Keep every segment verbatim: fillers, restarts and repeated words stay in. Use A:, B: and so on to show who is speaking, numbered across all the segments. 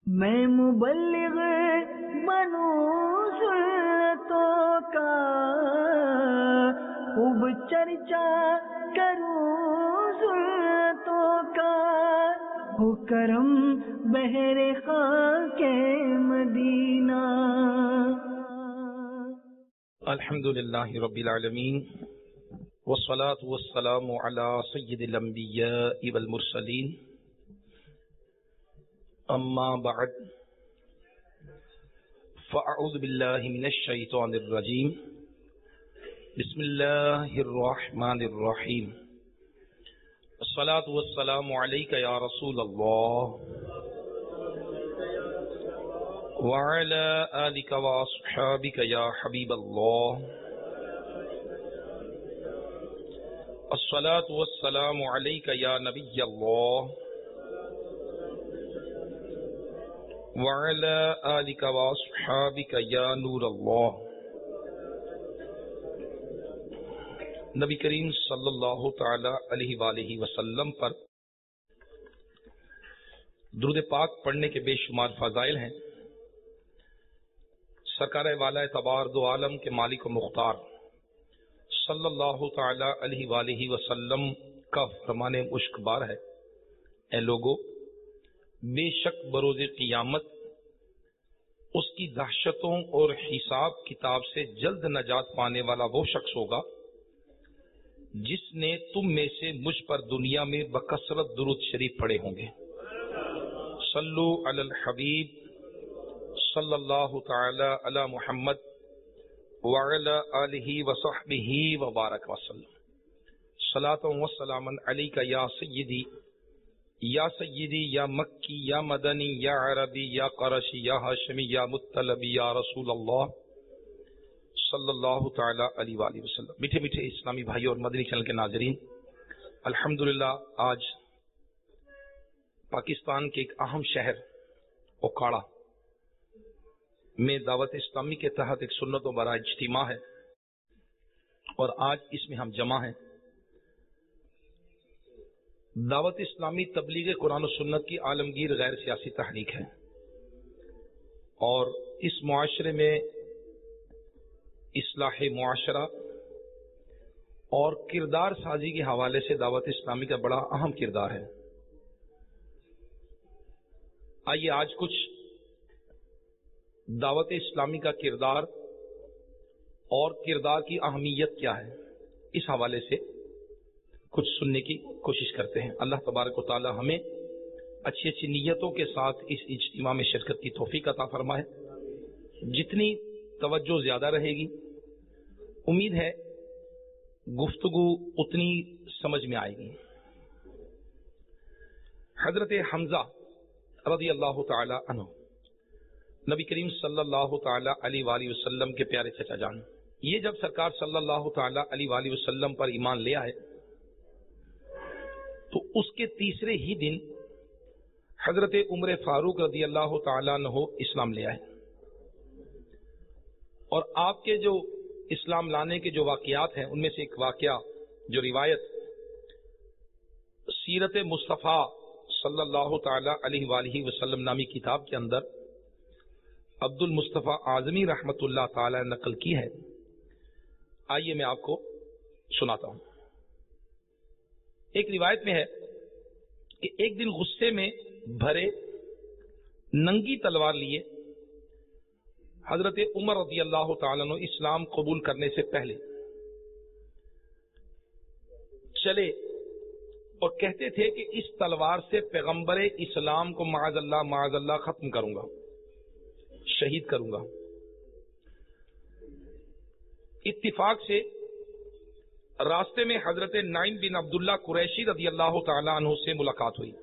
A: میں مبلغ بنوں سنتوں کا، خوب چرچا کروں سنتوں کا، ہو کرم بہر خاک مدینہ۔
B: الحمد للہ رب العالمین، والصلاة والسلام علی سید الانبیاء والمرسلین، اما بعد فاعوذ باللہ من الشیطان الرجیم، بسم اللہ الرحمن الرحیم، الصلاة والسلام علیک یا رسول اللہ وعلی آلک واصحابک یا حبیب اللہ، الصلاة والسلام علیک یا نبی اللہ وعلی آلک واصحابک یا نور اللہ۔ نبی کریم صلی اللہ تعالی علیہ وآلہ وسلم پر درود پاک پڑھنے کے بے شمار فضائل ہیں۔ سرکار والا اعتبار دو عالم کے مالک و مختار صلی اللہ تعالی علیہ وآلہ وسلم کا فرمان مشک بار ہے، اے لوگو، بے شک بروز قیامت اس کی دہشتوں اور حساب کتاب سے جلد نجات پانے والا وہ شخص ہوگا جس نے تم میں سے مجھ پر دنیا میں بکثرت درود شریف پڑھے ہوں گے۔ صلو علی الحبیب صلی اللہ تعالی علی محمد وعلی آلہ وصحبہ وبارک وسلم۔ صلاۃ و سلام علیک یا سیدی یا سیدی یا مکی یا مدنی یا عربی یا قرشی یا ہاشمی یا مطلبی یا رسول اللہ صلی اللہ تعالی علیہ وآلہ وسلم۔ میٹھے میٹھے اسلامی بھائیوں اور مدنی چینل کے ناظرین، الحمدللہ آج پاکستان کے ایک اہم شہر اوکاڑا میں دعوت اسلامی کے تحت ایک سنت و برا اجتماع ہے، اور آج اس میں ہم جمع ہیں۔ دعوت اسلامی تبلیغ قرآن و سنت کی عالمگیر غیر سیاسی تحریک ہے، اور اس معاشرے میں اصلاح معاشرہ اور کردار سازی کے حوالے سے دعوت اسلامی کا بڑا اہم کردار ہے۔ آئیے آج کچھ دعوت اسلامی کا کردار اور کردار کی اہمیت کیا ہے اس حوالے سے کچھ سننے کی کوشش کرتے ہیں۔ اللہ تبارک و تعالی ہمیں اچھی اچھی نیتوں کے ساتھ اس اجتماع میں شرکت کی توفیق عطا فرمائے۔ جتنی توجہ زیادہ رہے گی، امید ہے گفتگو اتنی سمجھ میں آئے گی۔ حضرت حمزہ رضی اللہ تعالی عنہ نبی کریم صلی اللہ تعالی علیہ وآلہ وسلم کے پیارے چچا جان، یہ جب سرکار صلی اللہ تعالی علیہ وآلہ وسلم پر ایمان لے آئے تو اس کے تیسرے ہی دن حضرت عمر فاروق رضی اللہ تعالیٰ عنہ اسلام لے آئے، اور آپ کے جو اسلام لانے کے جو واقعات ہیں ان میں سے ایک واقعہ، جو روایت سیرت مصطفیٰ صلی اللہ تعالی علیہ وآلہ وسلم نامی کتاب کے اندر عبد المصطفیٰ اعظمی رحمت اللہ تعالی نقل کی ہے، آئیے میں آپ کو سناتا ہوں۔ ایک روایت میں ہے کہ ایک دن غصے میں بھرے ننگی تلوار لیے حضرت عمر رضی اللہ تعالیٰ عنہ اسلام قبول کرنے سے پہلے چلے اور کہتے تھے کہ اس تلوار سے پیغمبر اسلام کو معاذ اللہ معاذ اللہ ختم کروں گا، شہید کروں گا۔ اتفاق سے راستے میں حضرت نعیم بن عبداللہ قریشی رضی اللہ تعالی عنہ سے ملاقات ہوئی۔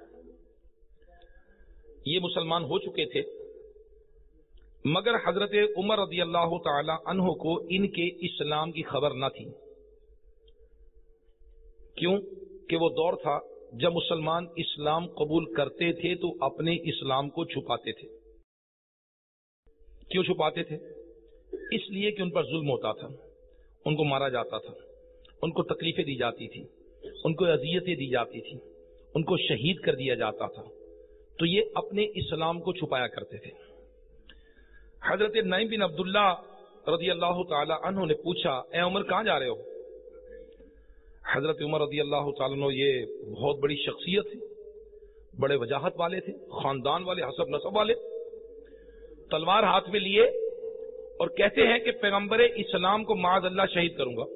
B: یہ مسلمان ہو چکے تھے، مگر حضرت عمر رضی اللہ تعالی عنہ کو ان کے اسلام کی خبر نہ تھی۔ کیوں کہ وہ دور تھا جب مسلمان اسلام قبول کرتے تھے تو اپنے اسلام کو چھپاتے تھے۔ کیوں چھپاتے تھے؟ اس لیے کہ ان پر ظلم ہوتا تھا، ان کو مارا جاتا تھا، ان کو تکلیفیں دی جاتی تھی، ان کو اذیتیں دی جاتی تھی، ان کو شہید کر دیا جاتا تھا۔ تو یہ اپنے اسلام کو چھپایا کرتے تھے. حضرت نعیم بن عبداللہ رضی اللہ تعالی عنہ نے پوچھا اے عمر کہاں جا رہے ہو؟ حضرت عمر رضی اللہ تعالیٰ عنہ یہ بہت بڑی شخصیت تھی، بڑے وجاہت والے تھے، خاندان والے، حسب نسب والے. تلوار ہاتھ میں لیے اور کہتے ہیں کہ پیغمبر اسلام کو معاذ اللہ شہید کروں گا.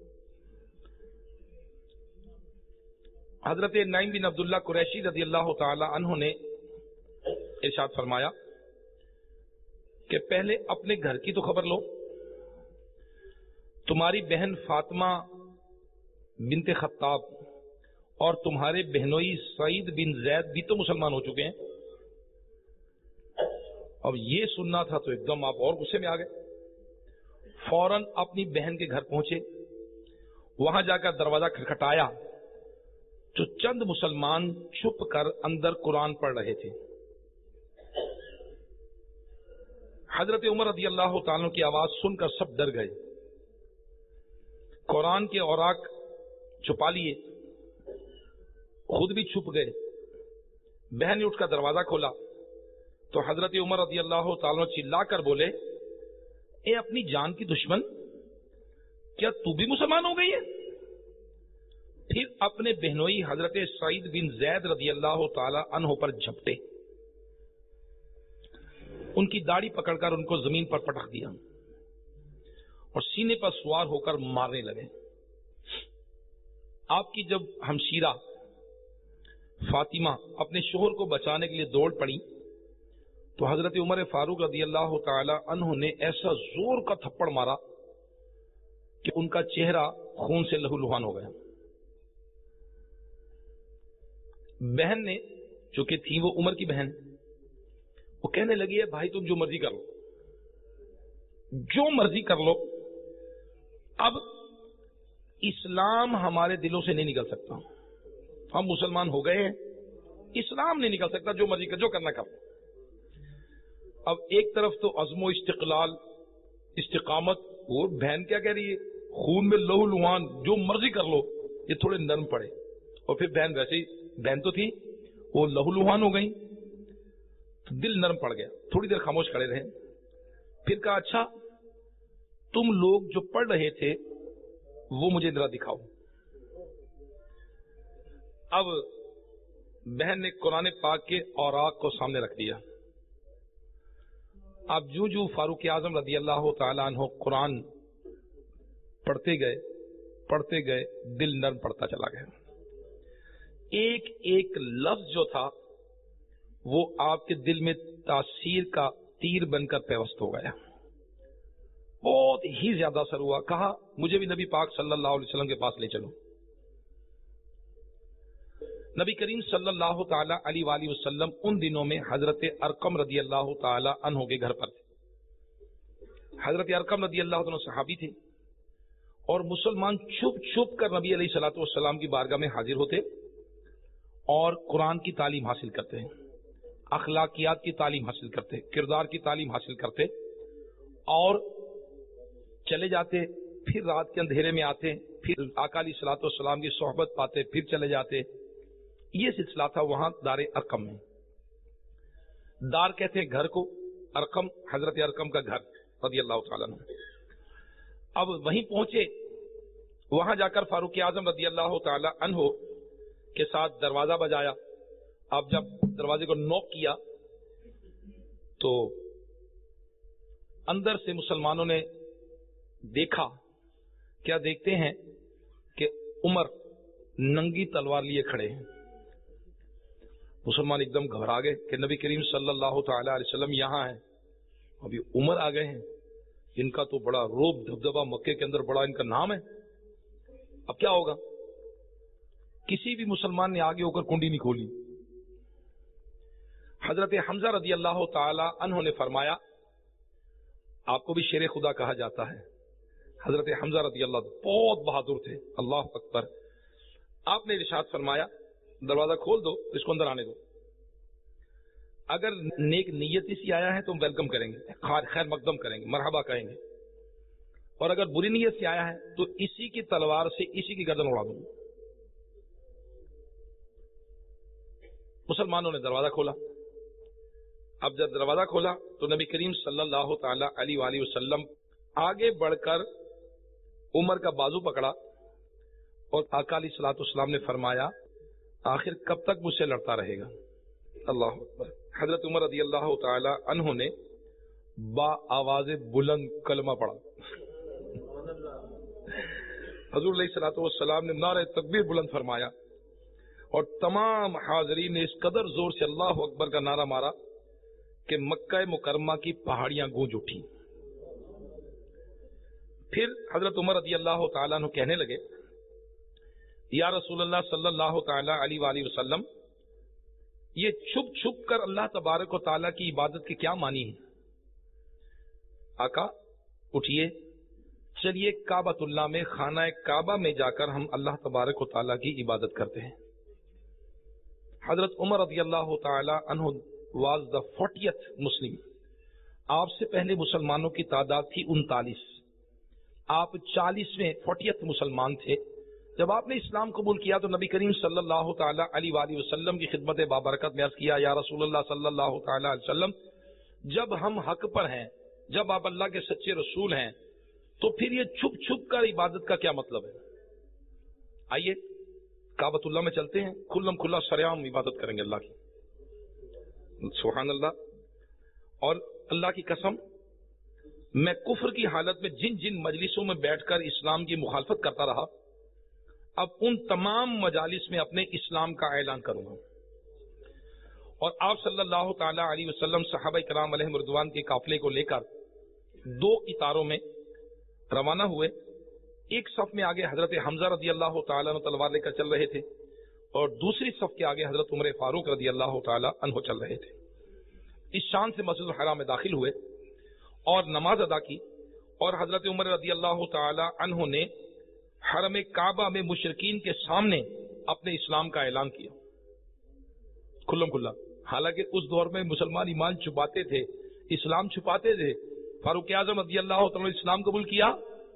B: حضرت نعیم بن عبداللہ قریشی رضی اللہ تعالی عنہ نے ارشاد فرمایا کہ پہلے اپنے گھر کی تو خبر لو. تمہاری بہن فاطمہ بنت خطاب اور تمہارے بہنوئی سعید بن زید بھی تو مسلمان ہو چکے ہیں. اب یہ سننا تھا تو ایک دم آپ اور غصے میں آ گئے. فوراً اپنی بہن کے گھر پہنچے، وہاں جا کر دروازہ کھٹکھٹایا تو چند مسلمان چھپ کر اندر قرآن پڑھ رہے تھے. حضرت عمر رضی اللہ تعالیٰ کی آواز سن کر سب ڈر گئے، قرآن کے اوراق چھپا لیے، خود بھی چھپ گئے. بہن نے اٹھ کر دروازہ کھولا تو حضرت عمر رضی اللہ تعالیٰ چلا کر بولے اے اپنی جان کی دشمن، کیا تو بھی مسلمان ہو گئی ہے؟ پھر اپنے بہنوئی حضرت سعید بن زید رضی اللہ تعالی عنہ پر جھپٹے، ان کی داڑھی پکڑ کر ان کو زمین پر پٹک دیا اور سینے پر سوار ہو کر مارنے لگے. آپ کی جب ہمشیرہ فاطمہ اپنے شوہر کو بچانے کے لیے دوڑ پڑی تو حضرت عمر فاروق رضی اللہ تعالی عنہ نے ایسا زور کا تھپڑ مارا کہ ان کا چہرہ خون سے لہو لہان ہو گیا. بہن نے چونکہ تھی وہ عمر کی بہن، وہ کہنے لگی ہے بھائی تم جو مرضی کر لو، جو مرضی کر لو، اب اسلام ہمارے دلوں سے نہیں نکل سکتا، ہم مسلمان ہو گئے ہیں، اسلام نہیں نکل سکتا، جو مرضی کر، جو کرنا کر. اب ایک طرف تو عزم و استقلال، استقامت، وہ بہن کیا کہہ رہی ہے خون میں لہو لہان، جو مرضی کر لو، یہ تھوڑے نرم پڑے. اور پھر بہن ویسے ہی بہن تو تھی وہ لہو لہان ہو گئی تو دل نرم پڑ گیا. تھوڑی دیر خاموش کھڑے رہے، پھر کہا اچھا تم لوگ جو پڑھ رہے تھے وہ مجھے ذرا دکھاؤ. اب بہن نے قرآن پاک کے اوراق کو سامنے رکھ دیا. اب جو جو فاروق اعظم رضی اللہ تعالیٰ عنہ قرآن پڑھتے گئے پڑھتے گئے دل نرم پڑتا چلا گیا. ایک ایک لفظ جو تھا وہ آپ کے دل میں تاثیر کا تیر بن کر پیوست ہو گیا، بہت ہی زیادہ اثر ہوا. کہا مجھے بھی نبی پاک صلی اللہ علیہ وسلم کے پاس لے چلو. نبی کریم صلی اللہ تعالی علیہ وآلہ وسلم ان دنوں میں حضرت ارقم رضی اللہ تعالی عنہ کے گھر پر تھے. حضرت ارقم رضی اللہ عنہ صحابی تھے اور مسلمان چھپ چھپ کر نبی علیہ الصلوۃ والسلام کی بارگاہ میں حاضر ہوتے اور قرآن کی تعلیم حاصل کرتے ہیں، اخلاقیات کی تعلیم حاصل کرتے، کردار کی تعلیم حاصل کرتے اور چلے جاتے. پھر رات کے اندھیرے میں آتے، پھر آقا علیہ الصلوۃ والسلام کی صحبت پاتے، پھر چلے جاتے. یہ سلسلہ تھا وہاں دار ارقم میں. دار کہتے ہیں گھر کو، ارقم حضرت ارقم کا گھر رضی اللہ تعالیٰ عنہ. اب وہیں پہنچے، وہاں جا کر فاروق اعظم رضی اللہ تعالیٰ عنہ کے ساتھ دروازہ بجایا. اب جب دروازے کو نوک کیا تو اندر سے مسلمانوں نے دیکھا، کیا دیکھتے ہیں کہ عمر ننگی تلوار لیے کھڑے ہیں. مسلمان ایک دم گھبرا گئے کہ نبی کریم صلی اللہ تعالی علیہ وسلم یہاں ہیں، ابھی عمر آ گئے ہیں، ان کا تو بڑا روب دبدبا مکے کے اندر بڑا ان کا نام ہے، اب کیا ہوگا. کسی بھی مسلمان نے آگے ہو کر کنڈی نہیں کھولی. حضرت حمزہ رضی اللہ تعالی عنہ نے فرمایا، آپ کو بھی شیر خدا کہا جاتا ہے، حضرت حمزہ رضی اللہ بہت بہادر تھے، اللہ اکبر. آپ نے ارشاد فرمایا دروازہ کھول دو، اس کو اندر آنے دو. اگر نیک نیت اسی آیا ہے تو ہم ویلکم کریں گے، خیر مقدم کریں گے، مرحبا کہیں گے، اور اگر بری نیت سے آیا ہے تو اسی کی تلوار سے اسی کی گردن اڑا دوں گا. مسلمانوں نے دروازہ کھولا. اب جب دروازہ کھولا تو نبی کریم صلی اللہ تعالی علیہ وآلہ وسلم آگے بڑھ کر عمر کا بازو پکڑا اور آقا علیہ الصلوۃ والسلام نے فرمایا آخر کب تک مجھ سے لڑتا رہے گا؟ اللہ اکبر. حضرت عمر رضی اللہ تعالی عنہ نے با آواز بلند کلمہ پڑھا. حضور علیہ الصلوۃ والسلام نے نعرہ تکبیر بلند فرمایا اور تمام حاضرین نے اس قدر زور سے اللہ اکبر کا نعرہ مارا کہ مکہ مکرمہ کی پہاڑیاں گونج اٹھی. پھر حضرت عمر رضی اللہ تعالیٰ عنہ کہنے لگے یا رسول اللہ صلی اللہ تعالی علیہ وآلہ وسلم یہ چھپ چھپ کر اللہ تبارک و تعالیٰ کی عبادت کے کیا معنی ہے؟ آقا اٹھیے چلیے کعبۃ اللہ میں خانہ کعبہ میں جا کر ہم اللہ تبارک و تعالیٰ کی عبادت کرتے ہیں. حضرت عمر رضی اللہ تعالی عنہ واز دا فورٹیتھ مسلم. آپ سے پہلے مسلمانوں کی تعداد تھی انتالیس، آپ چالیسویں فورٹیتھ مسلمان تھے. جب آپ نے اسلام قبول کیا تو نبی کریم صلی اللہ تعالی علیہ وآلہ وسلم کی خدمت بابرکت میں عرض کیا یا رسول اللہ صلی اللہ تعالی علیہ وسلم جب ہم حق پر ہیں، جب آپ اللہ کے سچے رسول ہیں تو پھر یہ چھپ چھپ کر عبادت کا کیا مطلب ہے؟ آئیے کعبۃ اللہ میں چلتے ہیں، کھلم کھلا سریعام عبادت کریں گے اللہ کی. سبحان اللہ. اور اللہ کی قسم میں کفر کی حالت میں جن جن مجلسوں میں بیٹھ کر اسلام کی مخالفت کرتا رہا اب ان تمام مجالس میں اپنے اسلام کا اعلان کروں گا. اور آپ صلی اللہ تعالی علیہ وسلم صحابہ کرام علیہم رضوان کے قافلے کو لے کر دو اطاروں میں روانہ ہوئے. ایک صف میں آگے حضرت حمزہ رضی اللہ تعالیٰ عنہ تلوار لے کر چل رہے تھے اور دوسری صف کے آگے حضرت عمر فاروق رضی اللہ تعالیٰ عنہ چل رہے تھے. اس شان سے مسجد الحرام میں داخل ہوئے اور نماز ادا کی اور حضرت عمر رضی اللہ تعالیٰ عنہ نے حرم کعبہ میں مشرکین کے سامنے اپنے اسلام کا اعلان کیا کھلم کھلا. حالانکہ اس دور میں مسلمان ایمان چھپاتے تھے، اسلام چھپاتے تھے. فاروق اعظم رضی اللہ تعالیٰ نے اسلام قبول کیا،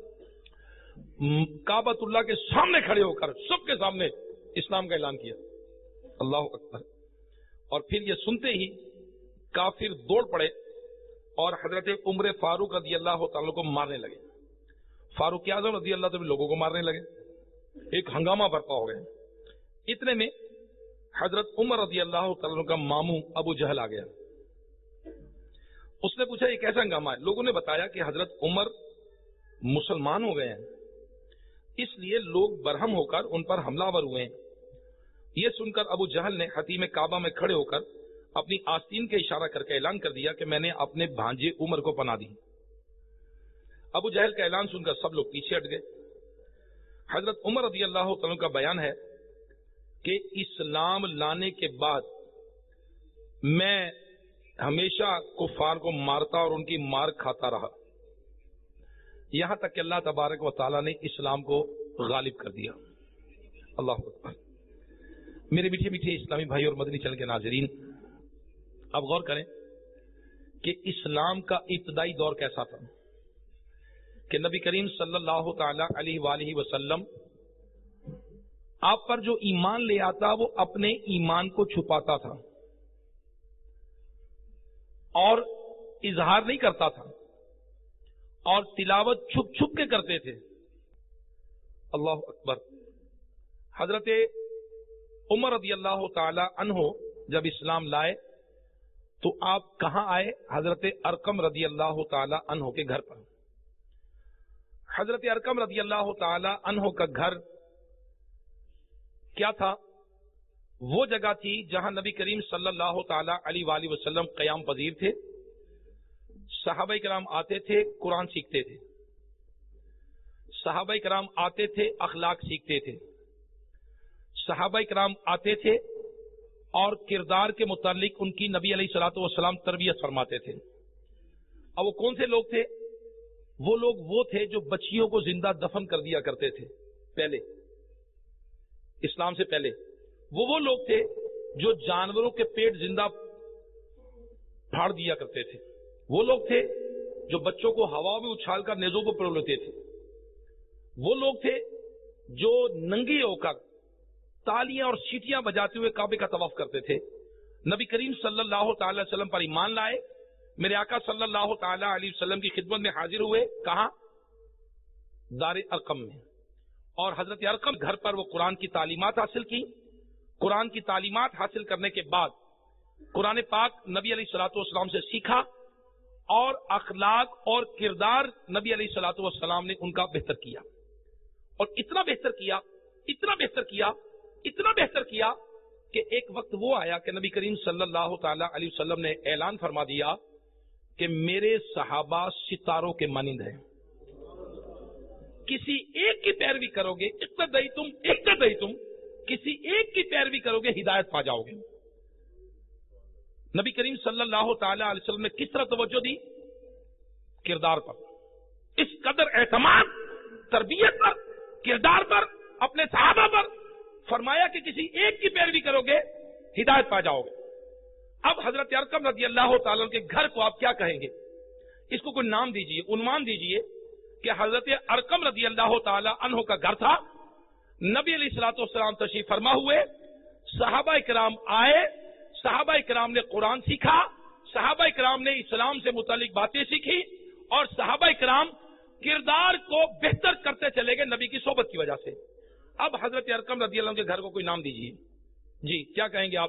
B: کعبۃ اللہ کے سامنے کھڑے ہو کر سب کے سامنے اسلام کا اعلان کیا. اللہ اکبر. اور پھر یہ سنتے ہی کافر دوڑ پڑے اور حضرت عمر فاروق رضی اللہ تعالیٰ کو مارنے لگے. فاروق اعظم رضی اللہ تعالیٰ لوگوں کو مارنے لگے. ایک ہنگامہ برپا ہو گئے. اتنے میں حضرت عمر رضی اللہ تعالیٰ کا ماموں ابو جہل آ گیا. اس نے پوچھا یہ کیسا ہنگامہ ہے؟ لوگوں نے بتایا کہ حضرت عمر مسلمان ہو گئے ہیں، اس لیے لوگ برہم ہو کر ان پر حملہ آور ہوئے ہیں. یہ سن کر ابو جہل نے حتیم کعبہ میں کھڑے ہو کر اپنی آستین کے اشارہ کر کے اعلان کر دیا کہ میں نے اپنے بھانجے عمر کو پناہ دی. ابو جہل کا اعلان سن کر سب لوگ پیچھے ہٹ گئے. حضرت عمر رضی اللہ تعالیٰ کا بیان ہے کہ اسلام لانے کے بعد میں ہمیشہ کفار کو مارتا اور ان کی مار کھاتا رہا یہاں تک کہ اللہ تبارک و تعالیٰ نے اسلام کو غالب کر دیا. اللہ اکبر. میرے میٹھے میٹھے اسلامی بھائی اور مدنی چینل کے ناظرین، اب غور کریں کہ اسلام کا ابتدائی دور کیسا تھا کہ نبی کریم صلی اللہ تعالی علیہ وآلہ وسلم آپ پر جو ایمان لے آتا وہ اپنے ایمان کو چھپاتا تھا اور اظہار نہیں کرتا تھا اور تلاوت چھپ چھپ کے کرتے تھے. اللہ اکبر. حضرت عمر رضی اللہ تعالی عنہ جب اسلام لائے تو آپ کہاں آئے؟ حضرت ارقم رضی اللہ تعالی عنہ کے گھر پر. حضرت ارقم رضی اللہ تعالی عنہ کا گھر کیا تھا؟ وہ جگہ تھی جہاں نبی کریم صلی اللہ تعالی علیہ وآلہ وسلم قیام پذیر تھے. صحابہ کرام آتے تھے، قرآن سیکھتے تھے. صحابہ کرام آتے تھے، اخلاق سیکھتے تھے. صحابہ کرام آتے تھے اور کردار کے متعلق ان کی نبی علیہ الصلوۃ والسلام تربیت فرماتے تھے. اب وہ کون سے لوگ تھے؟ وہ لوگ وہ تھے جو بچیوں کو زندہ دفن کر دیا کرتے تھے پہلے، اسلام سے پہلے. وہ وہ لوگ تھے جو جانوروں کے پیٹ زندہ پھاڑ دیا کرتے تھے. وہ لوگ تھے جو بچوں کو ہوا میں اچھال کر نیزوں کو پرو لیتے تھے. وہ لوگ تھے جو ننگے ہو کر تالیاں اور سیٹیاں بجاتے ہوئے کعبے کا طواف کرتے تھے. نبی کریم صلی اللہ تعالی علیہ وسلم پر ایمان لائے، میرے آقا صلی اللہ تعالی علیہ وسلم کی خدمت میں حاضر ہوئے، کہاں؟ دار ارقم میں، اور حضرت ارقم گھر پر وہ قرآن کی تعلیمات حاصل کی۔ قرآن کی تعلیمات حاصل کرنے کے بعد قرآن پاک نبی علیہ الصلوۃ والسلام سے سیکھا، اور اخلاق اور کردار نبی علیہ الصلوۃ والسلام نے ان کا بہتر کیا، اور اتنا بہتر کیا اتنا بہتر کیا اتنا بہتر کیا کہ ایک وقت وہ آیا کہ نبی کریم صلی اللہ تعالی علیہ وسلم نے اعلان فرما دیا کہ میرے صحابہ ستاروں کے مانند ہیں، کسی ایک کی پیروی کرو گے، اقتدیتم اقتدیتم، کسی ایک کی پیروی کرو گے ہدایت پا جاؤ گے۔ نبی کریم صلی اللہ تعالی علیہ وسلم نے کس طرح توجہ دی؟ کردار پر، اس قدر اعتماد تربیت پر، کردار پر، اپنے صحابہ پر، فرمایا کہ کسی ایک کی پیروی کرو گے ہدایت پا جاؤ گے۔ اب حضرت ارقم رضی اللہ تعالیٰ کے گھر کو آپ کیا کہیں گے؟ اس کو کوئی نام دیجئے، عنوان دیجئے کہ حضرت ارقم رضی اللہ تعالیٰ عنہ کا گھر تھا، نبی علیہ الصلوۃ والسلام تشریف فرما ہوئے، صحابہ کرام آئے، صحابہ کرام نے قرآن سیکھا، صحابہ کرام نے اسلام سے متعلق باتیں سیکھی، اور صحابہ کرام کردار کو بہتر کرتے چلے گئے نبی کی صحبت کی وجہ سے۔ اب حضرت ارقم رضی اللہ عنہ کے گھر کو کوئی نام دیجئے، جی کیا کہیں گے آپ؟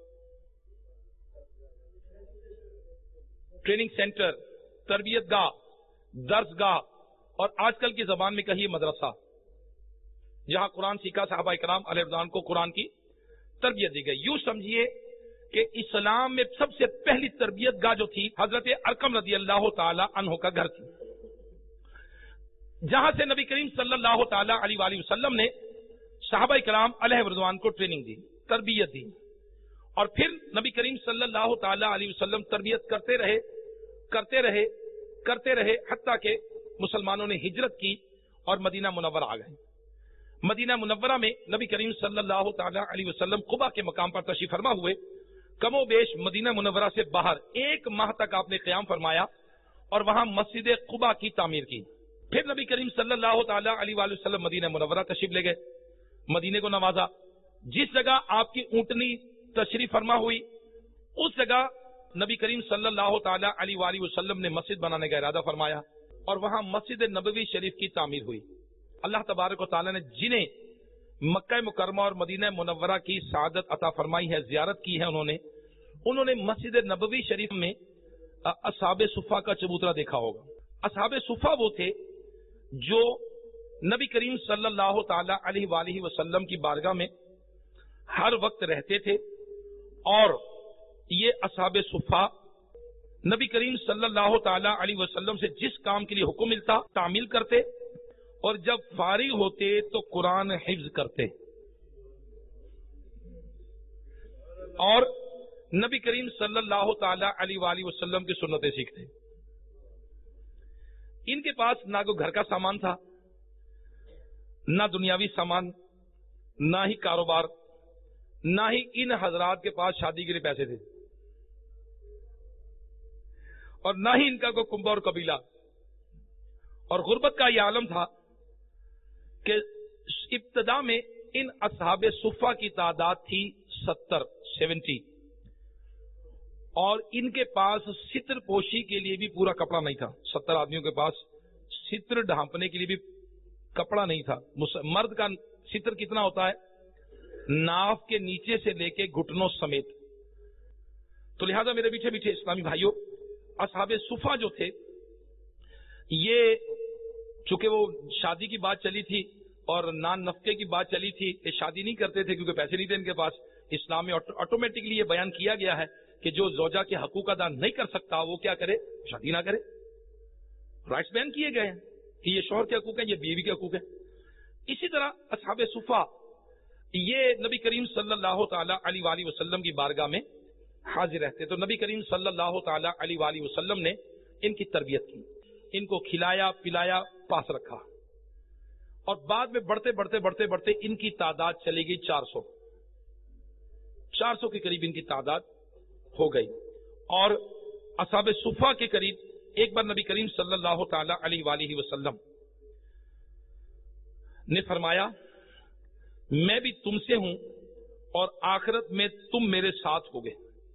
B: ٹریننگ سینٹر، تربیت گاہ، درس گاہ، اور آج کل کی زبان میں کہیے مدرسہ، جہاں قرآن سیکھا، صحابہ کرام علیہ رضوان کو قرآن کی تربیت دی گئی۔ یوں سمجھیے کہ اسلام میں سب سے پہلی تربیت گاہ جو تھی حضرت ارقم رضی اللہ تعالی عنہ کا گھر تھی، جہاں سے نبی کریم صلی اللہ تعالی علیہ وآلہ وسلم نے صحابہ کرام علیہ رضوان کو ٹریننگ دی، تربیت دی، اور پھر نبی کریم صلی اللہ تعالی علیہ وسلم تربیت کرتے رہے کرتے رہے کرتے رہے حتیٰ کہ مسلمانوں نے ہجرت کی اور مدینہ منورہ آ گئے۔ مدینہ منورہ میں نبی کریم صلی اللہ تعالی علیہ وسلم قباء کے مقام پر تشریف فرما ہوئے، کم و بیش مدینہ منورہ سے باہر ایک ماہ تک آپ نے قیام فرمایا اور وہاں مسجد قباء کی تعمیر کی۔ پھر نبی کریم صلی اللہ تعالی علیہ وآلہ وسلم مدینہ منورہ تشریف لے گئے، مدینے کو نوازا، جس جگہ آپ کی اونٹنی تشریف فرما ہوئی اس جگہ نبی کریم صلی اللہ تعالی علیہ وآلہ وسلم نے مسجد بنانے کا ارادہ فرمایا، اور وہاں مسجد نبوی شریف کی تعمیر ہوئی۔ اللہ تبارک و تعالی نے جنہیں مکہ مکرمہ اور مدینہ منورہ کی سعادت عطا فرمائی ہے، زیارت کی ہے انہوں نے انہوں نے مسجد نبوی شریف میں اصحاب صفہ کا چبوترا دیکھا ہوگا۔ اصحاب صفہ وہ تھے جو نبی کریم صلی اللہ تعالی علیہ وآلہ وسلم کی بارگاہ میں ہر وقت رہتے تھے، اور یہ اصحاب صفہ نبی کریم صلی اللہ تعالی علیہ وسلم سے جس کام کے لیے حکم ملتا تعمیل کرتے، اور جب فارغ ہوتے تو قرآن حفظ کرتے، اور نبی کریم صلی اللہ تعالی علیہ وآلہ وسلم کی سنتیں سیکھتے۔ ان کے پاس نہ کوئی گھر کا سامان تھا، نہ دنیاوی سامان، نہ ہی کاروبار، نہ ہی ان حضرات کے پاس شادی کے لیے پیسے تھے، اور نہ ہی ان کا کوئی کنبہ اور قبیلہ، اور غربت کا یہ عالم تھا کہ ابتدا میں ان اصحاب صفہ کی تعداد تھی ستر سیونٹی، اور ان کے پاس ستر پوشی کے لیے بھی پورا کپڑا نہیں تھا۔ ستر آدمیوں کے پاس ستر ڈھانپنے کے لیے بھی کپڑا نہیں تھا۔ مرد کا ستر کتنا ہوتا ہے؟ ناف کے نیچے سے لے کے گھٹنوں سمیت۔ تو لہذا میرے میٹھے میٹھے اسلامی بھائیوں، اصحاب صفہ جو تھے یہ چونکہ وہ شادی کی بات چلی تھی اور نان نفقے کی بات چلی تھی، یہ شادی نہیں کرتے تھے کیونکہ پیسے نہیں تھے ان کے پاس۔ اسلام میں آٹومیٹکلی یہ بیان کیا گیا ہے کہ جو زوجہ کے حقوق ادا نہیں کر سکتا وہ کیا کرے؟ شادی نہ کرے۔ رائٹس بیان کیے گئے ہیں کہ یہ شوہر کے حقوق ہیں، یہ بیوی کے حقوق ہیں۔ اسی طرح اصحاب صفہ یہ نبی کریم صلی اللہ تعالی علیہ وآلہ وسلم کی بارگاہ میں حاضر رہتے، تو نبی کریم صلی اللہ تعالی علیہ وآلہ وسلم نے ان کی تربیت کی، ان کو کھلایا پلایا، پاس رکھا، اور بعد میں بڑھتے بڑھتے بڑھتے بڑھتے ان کی تعداد چلی گئی چار سو چار سو کے قریب ان کی تعداد ہو گئی۔ اور اصحاب صفہ کے قریب ایک بار نبی کریم صلی اللہ تعالی علیہ وآلہ وسلم نے فرمایا، میں بھی تم سے ہوں اور آخرت میں تم میرے ساتھ ہوگے۔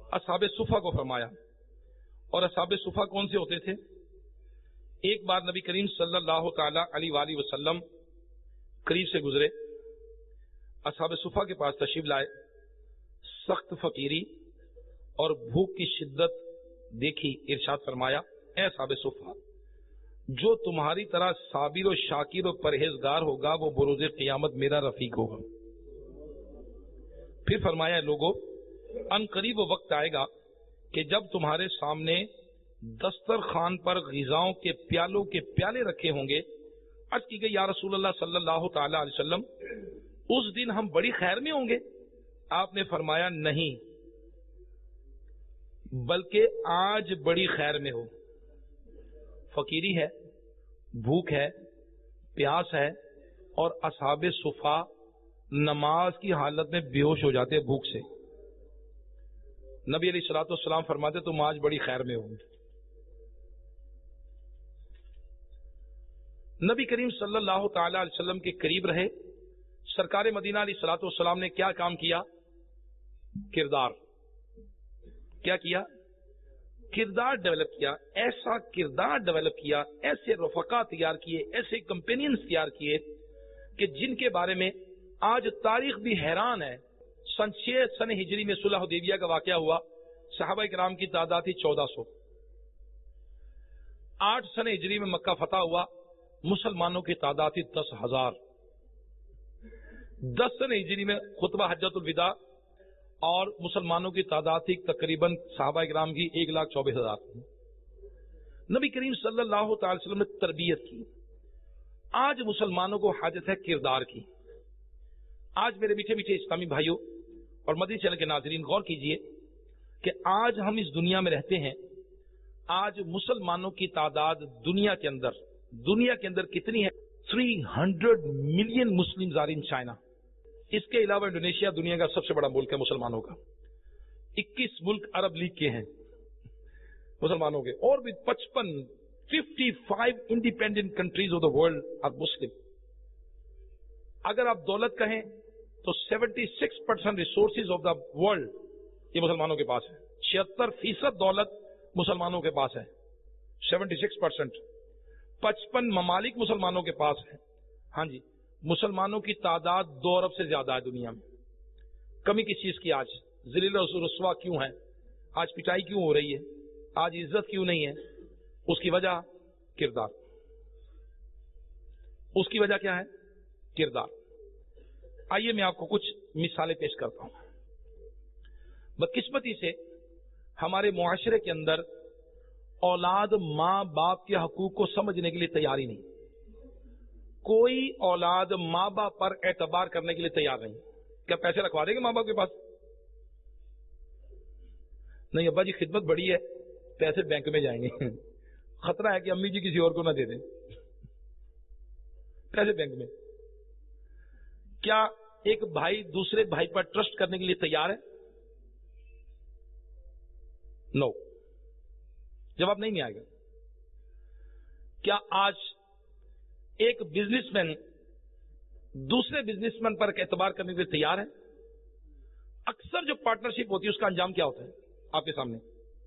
B: اصحاب صفا کو فرمایا. اور اصحاب صفا کون سے ہوتے تھے؟ ایک بار نبی کریم صلی اللہ تعالی علیہ وآلہ وسلم قریب سے گزرے، اصحاب صفا کے پاس تشریف لائے، سخت فقیری اور بھوک کی شدت دیکھی، ارشاد فرمایا اے اصحاب صفا، جو تمہاری طرح صابر و شاکر و پرہیزگار ہوگا وہ بروز قیامت میرا رفیق ہوگا. پھر فرمایا لوگو، ان قریب وہ وقت آئے گا کہ جب تمہارے سامنے دسترخوان پر غذاؤں کے پیالوں کے پیالے رکھے ہوں گے. عرض کی گئی یا رسول اللہ صلی اللہ تعالی علیہ وسلم، اس دن ہم بڑی خیر میں ہوں گے؟ آپ نے فرمایا نہیں، بلکہ آج بڑی خیر میں ہو. فقیری ہے، بھوک ہے، پیاس ہے، اور اصحاب صفا نماز کی حالت میں بے ہوش ہو جاتے ہیں بھوک سے. نبی علیہ الصلوۃ والسلام فرماتے تم آج بڑی خیر میں ہو. نبی کریم صلی اللہ تعالی علیہ وسلم کے قریب رہے. سرکار مدینہ علیہ الصلوۃ والسلام نے کیا کام کیا؟ کردار. کیا کیا؟ کردار ڈیولپ کیا. ایسا کردار ڈیولپ کیا، ایسے رفقا تیار کیے، ایسے کمپینینز تیار کیے کہ جن کے بارے میں آج تاریخ بھی حیران ہے. سن چھ سن ہجری میں صلح حدیبیہ کا واقعہ ہوا. صحابہ کرام کی تعداد تھی چودہ سو. آٹھ سن ہجری میں مکہ فتح ہوا، مسلمانوں کی تعداد تھی دس ہزار. دس سن ہجری میں خطبہ حجۃ الوداع اور مسلمانوں کی تعداد تھی تقریباً صحابہ کرام کی ایک لاکھ چوبیس ہزار. نبی کریم صلی اللہ تعالی وسلم نے تربیت کی. آج مسلمانوں کو حاجت ہے کردار کی. آج میرے میٹھے میٹھے اسلامی بھائیوں اور مدنی چینل کے ناظرین غور کیجئے کہ آج ہم اس دنیا میں رہتے ہیں. آج مسلمانوں کی تعداد دنیا کے اندر دنیا کے اندر کتنی ہے؟ تین سو million Muslims are in China. اس کے علاوہ انڈونیشیا دنیا کا سب سے بڑا ملک ہے مسلمانوں کا. اکیس ملک عرب لیگ کے ہیں مسلمانوں کے، اور بھی پچپن fifty five independent countries of the world are Muslim. اگر آپ دولت کہیں تو seventy six percent resources of the world یہ مسلمانوں کے پاس ہے. چھہتر فیصد دولت مسلمانوں کے پاس ہے. سیونٹی سکس پرسینٹ پچپن ممالک مسلمانوں کے پاس ہے. ہاں جی، مسلمانوں کی تعداد دو ارب سے زیادہ ہے دنیا میں. کمی کس چیز کی؟ آج ذلیل و رسوا کیوں ہے؟ آج پٹائی کیوں ہو رہی ہے؟ آج عزت کیوں نہیں ہے؟ اس کی وجہ کردار. اس کی وجہ کیا ہے؟ کردار. آئیے میں آپ کو کچھ مثالیں پیش کرتا ہوں. بدقسمتی سے ہمارے معاشرے کے اندر اولاد ماں باپ کے حقوق کو سمجھنے کے لیے تیار ہی نہیں. کوئی اولاد ماں باپ پر اعتبار کرنے کے لیے تیار نہیں. کیا پیسے رکھوا دیں گے ماں باپ کے پاس؟ نہیں ابا جی خدمت بڑی ہے، پیسے بینک میں جائیں گے. خطرہ ہے کہ امی جی کسی اور کو نہ دے دیں پیسے بینک میں. کیا ایک بھائی دوسرے بھائی پر ٹرسٹ کرنے کے لیے تیار ہے؟ نو. جواب نہیں آئے گا. کیا آج ایک بزنس مین دوسرے بزنس مین پر اعتبار کرنے کے لیے تیار ہے؟ اکثر جو پارٹنرشپ ہوتی ہے اس کا انجام کیا ہوتا ہے آپ کے سامنے؟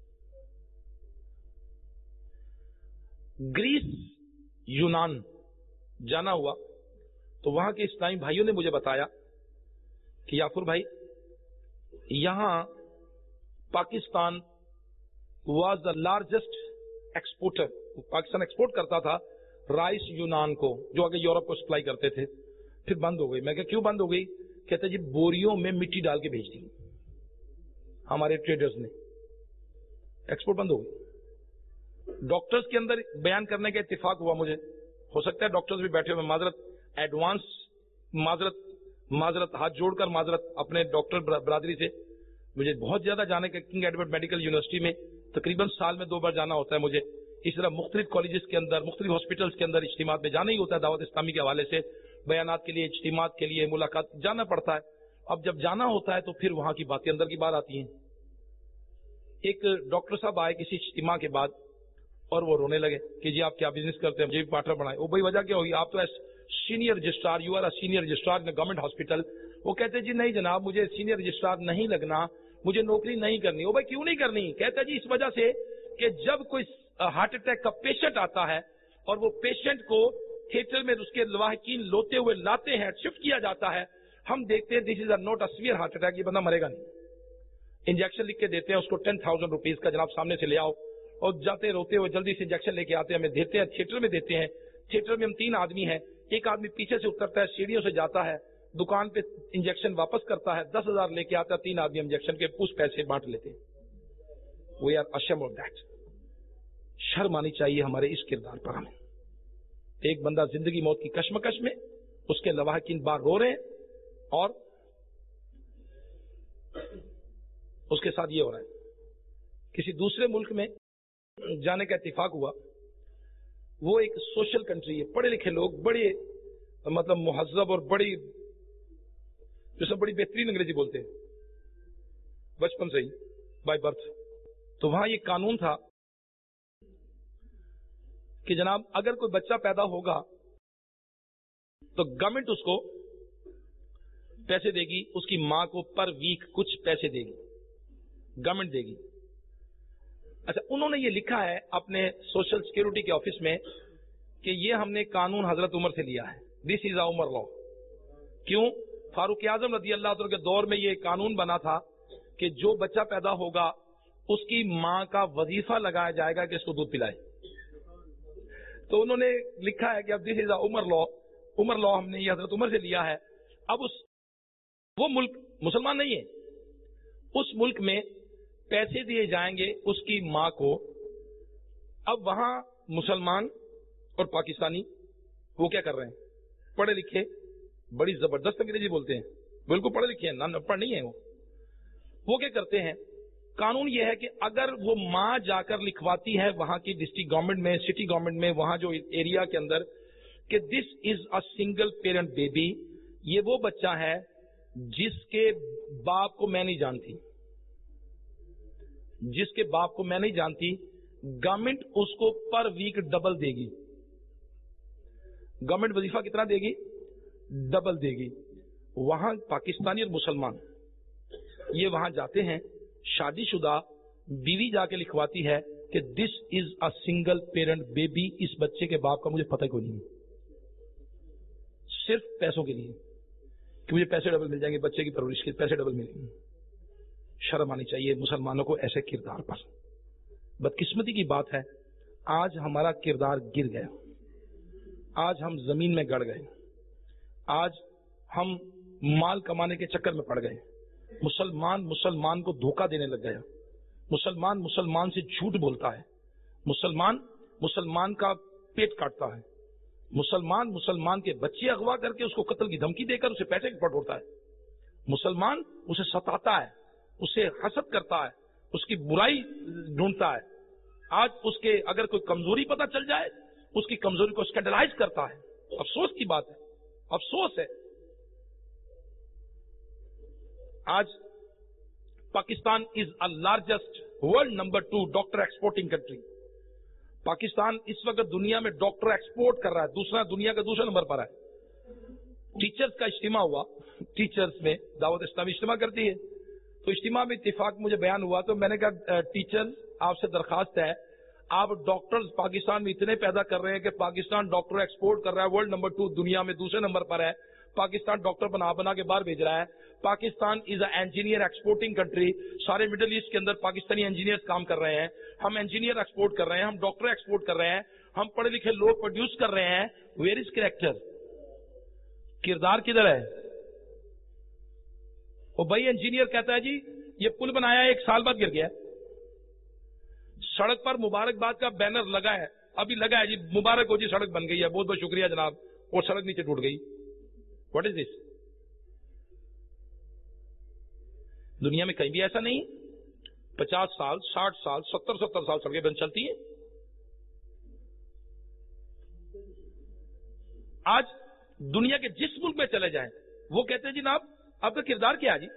B: گریس یونان جانا ہوا تو وہاں کے اسلامی بھائیوں نے مجھے بتایا کہ یافر بھائی، یہاں Pakistan was the largest exporter. Pakistan ایکسپورٹ کرتا تھا رائس یونان کو، جو آگے یورپ کو سپلائی کرتے تھے. پھر بند ہو گئی. میں کہ کیوں بند ہو گئی؟ کہتے جی بوریوں میں مٹی ڈال کے بھیج دی ہمارے ٹریڈرز نے. ایکسپورٹ بند ہو گئی. ڈاکٹرز کے اندر بیان کرنے کا اتفاق ہوا. مجھے ہو سکتا ہے ڈاکٹرز بھی بیٹھے ہوئے، معذرت ایڈوانس معذرت معذرت ہاتھ جوڑ کر معذرت اپنے ڈاکٹر برادری سے. مجھے بہت زیادہ جانے کا کنگ ایڈورڈ میڈیکل یونیورسٹی میں تقریباً سال میں دو بار جانا ہوتا ہے مجھے. اس طرح مختلف کالجز کے اندر مختلف ہاسپٹلس کے اندر اجتماعات میں جانا ہی ہوتا ہے. دعوت اسلامی کے حوالے سے بیانات کے لیے، اجتماعات کے لیے، ملاقات جانا پڑتا ہے. اب جب جانا ہوتا ہے تو پھر وہاں کی باتیں اندر کی بات آتی ہیں. ایک ڈاکٹر صاحب آئے کسی اجتماع کے بعد اور وہ رونے لگے کہ جی آپ کیا بزنس کرتے ہیں، مجھے بھی پارٹنر بنائے. وہ بھائی وجہ کیا ہوگی؟ آپ تو senior registrar, you are a senior registrar in government hospital. وہ کہتے ہیں جی نہیں جناب، مجھے سینئر رجسٹرار نہیں لگنا، مجھے نوکری نہیں کرنی. او بھائی کیوں نہیں کرنی؟ کہتا جی اس وجہ سے کہ جب کوئی ہارٹ اٹیک کا پیشنٹ آتا ہے اور وہ پیشنٹ کو تھیٹر میں اس کے لواحقین لوتے ہوئے لاتے ہیں, شفٹ کیا جاتا ہے, ہم دیکھتے ہیں this is a not a severe heart attack, یہ بندہ مرے گا نہیں. انجیکشن لکھ کے دیتے ہیں اس کو ٹین تھاؤزینڈ روپیز کا, جناب سامنے سے لے آؤ, اور جاتے روتے ہوئے جلدی سے انجیکشن لے کے آتے ہیں, ہمیں دیتے ہیں, تھیٹر میں دیتے ہیں. تھیٹر میں ہم تین آدمی ہیں, ایک آدمی پیچھے سے اترتا ہے, سیڑھیوں سے جاتا ہے, دکان پہ انجیکشن واپس کرتا ہے, دس ہزار لے کے آتا ہے, تین آدمی انجیکشن کے کچھ پیسے بانٹ لیتے ہیں. We are ashamed of that. شرم آنی چاہیے ہمارے اس کردار پر. ہمیں ایک بندہ زندگی موت کی کشمکش میں, اس کے لواحقین بار رو رہے ہیں, اور اس کے ساتھ یہ ہو رہا ہے. کسی دوسرے ملک میں جانے کا اتفاق ہوا, وہ ایک سوشل کنٹری ہے, پڑھے لکھے لوگ, بڑے مطلب مہذب اور بڑی جو سب بڑی بہترین انگریزی بولتے ہیں بچپن سے ہی بائی برتھ. تو وہاں یہ قانون تھا کہ جناب اگر کوئی بچہ پیدا ہوگا تو گورنمنٹ اس کو پیسے دے گی, اس کی ماں کو پر ویک کچھ پیسے دے گی, گورنمنٹ دے گی. اچھا, انہوں نے یہ لکھا ہے اپنے سوشل سیکورٹی کے آفس میں کہ یہ ہم نے قانون حضرت عمر سے لیا ہے, دس از اے عمر لا. کیوں؟ فاروق اعظم رضی اللہ عنہ کے دور میں یہ قانون بنا تھا کہ جو بچہ پیدا ہوگا اس کی ماں کا وظیفہ لگایا جائے گا کہ اس کو دودھ پلائے. تو انہوں نے لکھا ہے کہ اب دس از اے عمر لا, عمر لا ہم نے یہ حضرت عمر سے لیا ہے. اب اس وہ ملک مسلمان نہیں ہے, اس ملک میں پیسے دیے جائیں گے اس کی ماں کو. اب وہاں مسلمان اور پاکستانی وہ کیا کر رہے ہیں, پڑھے لکھے, بڑی زبردست انگریزی بولتے ہیں, بالکل پڑھے لکھے ہیں, نہ پڑھ نہیں ہے وہ. وہ کیا کرتے ہیں, قانون یہ ہے کہ اگر وہ ماں جا کر لکھواتی ہے وہاں کی ڈسٹرکٹ گورنمنٹ میں, سٹی گورنمنٹ میں, وہاں جو ایریا کے اندر, کہ this is a single parent baby, یہ وہ بچہ ہے جس کے باپ کو میں نہیں جانتی, جس کے باپ کو میں نہیں جانتی, گورنمنٹ اس کو پر ویک ڈبل دے گی. گورنمنٹ وظیفہ کتنا دے گی؟ ڈبل دے گی. وہاں پاکستانی اور مسلمان یہ وہاں جاتے ہیں, شادی شدہ بیوی جا کے لکھواتی ہے کہ this is a single parent baby, اس بچے کے باپ کا مجھے پتہ کوئی نہیں, صرف پیسوں کے لیے کہ مجھے پیسے ڈبل مل جائیں گے, بچے کی پرورش کے پیسے ڈبل ملیں گے. شرم آنی چاہیے مسلمانوں کو ایسے کردار پر. بدقسمتی کی بات ہے آج ہمارا کردار گر گیا, آج ہم زمین میں گڑ گئے, آج ہم مال کمانے کے چکر میں پڑ گئے. مسلمان مسلمان کو دھوکہ دینے لگ گیا, مسلمان مسلمان سے جھوٹ بولتا ہے, مسلمان مسلمان کا پیٹ کاٹتا ہے, مسلمان مسلمان کے بچے اغوا کر کے اس کو قتل کی دھمکی دے کر اسے پیسے پٹوڑتا ہے, مسلمان اسے ستاتا ہے, اسے حسد کرتا ہے, اس کی برائی ڈھونڈتا ہے. آج اس کے اگر کوئی کمزوری پتہ چل جائے اس کی کمزوری کو اسکینڈلائز کرتا ہے. افسوس کی بات ہے, افسوس ہے. آج Pakistan is a largest world number two doctor exporting country. Pakistan اس وقت دنیا میں ڈاکٹر ایکسپورٹ کر رہا ہے, دوسرا دنیا کا دوسرا نمبر پر ہے. ٹیچرز کا اجتماع ہوا, ٹیچرز میں دعوت اسلامی اجتماع کرتی ہے, تو اجتماع میں اتفاق مجھے بیان ہوا, تو میں نے کہا ٹیچر آپ سے درخواست ہے, آپ ڈاکٹرز پاکستان میں اتنے پیدا کر رہے ہیں کہ پاکستان ڈاکٹر ایکسپورٹ کر رہا ہے, ورلڈ نمبر ٹو, دنیا میں دوسرے نمبر پر ہے. پاکستان ڈاکٹر بنا بنا کے باہر بھیج رہا ہے. Pakistan is a engineer exporting country. سارے مڈل ایسٹ کے اندر پاکستانی انجینئر کام کر رہے ہیں. ہم انجینئر ایکسپورٹ کر رہے ہیں, ہم ڈاکٹر ایکسپورٹ کر رہے ہیں, ہم پڑھے لکھے لوگ پروڈیوس کر رہے ہیں. Where is character? کردار کدھر ہے؟ وہ بھائی انجینئر کہتا ہے جی یہ پل بنایا ہے, ایک سال بعد گر گیا. سڑک پر مبارکباد کا بینر لگا ہے, ابھی لگا ہے جی مبارک ہو جی سڑک بن گئی ہے, بہت بہت شکریہ جناب, اور سڑک نیچے ٹوٹ گئی. What is this? دنیا میں کہیں بھی ایسا نہیں. پچاس سال, ساٹھ سال, ستر ستر سال سڑکیں بند چلتی ہیں. آج دنیا کے جس ملک میں چلے جائیں وہ کہتے ہیں جناب آپ کا کردار کیا ہے جی؟